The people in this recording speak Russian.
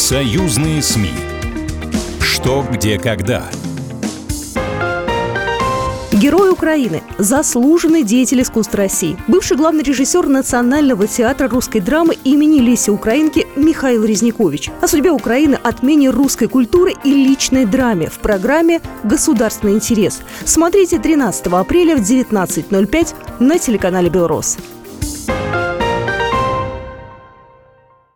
Союзные СМИ. Что, где, когда. Герой Украины, заслуженный деятель искусств России, бывший главный режиссер Национального театра русской драмы имени Леси Украинки Михаил Резникович. О судьбе Украины, отмене русской культуры и личной драме в программе «Государственный интерес». Смотрите 13 апреля в 19:05 на телеканале «Белрос».